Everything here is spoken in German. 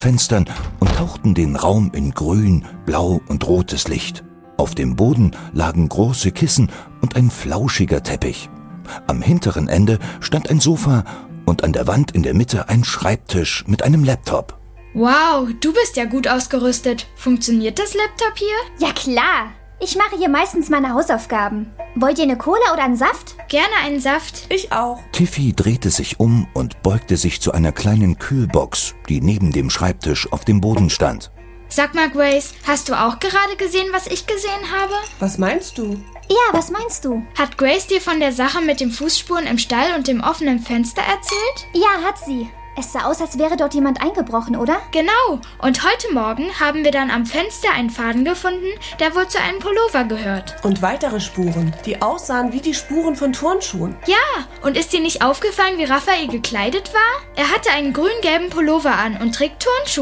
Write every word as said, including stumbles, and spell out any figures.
Fenstern und tauchten den Raum in grün, blau und rotes Licht. Auf dem Boden lagen große Kissen und ein flauschiger Teppich. Am hinteren Ende stand ein Sofa und an der Wand in der Mitte ein Schreibtisch mit einem Laptop. Wow, du bist ja gut ausgerüstet. Funktioniert das Laptop hier? Ja klar. Ich mache hier meistens meine Hausaufgaben. Wollt ihr eine Cola oder einen Saft? Gerne einen Saft. Ich auch. Tiffy drehte sich um und beugte sich zu einer kleinen Kühlbox, die neben dem Schreibtisch auf dem Boden stand. Sag mal, Grace, hast du auch gerade gesehen, was ich gesehen habe? Was meinst du? Ja, was meinst du? Hat Grace dir von der Sache mit den Fußspuren im Stall und dem offenen Fenster erzählt? Ja, hat sie. Es sah aus, als wäre dort jemand eingebrochen, oder? Genau. Und heute Morgen haben wir dann am Fenster einen Faden gefunden, der wohl zu einem Pullover gehört. Und weitere Spuren, die aussahen wie die Spuren von Turnschuhen. Ja, und ist dir nicht aufgefallen, wie Raphael gekleidet war? Er hatte einen grün-gelben Pullover an und trägt Turnschuhe.